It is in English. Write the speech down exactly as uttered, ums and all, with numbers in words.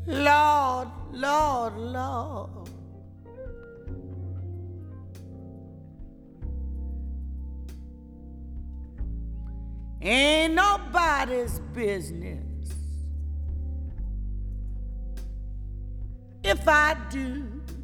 Lord, Lord, Lord. Ain't nobody's business if I do.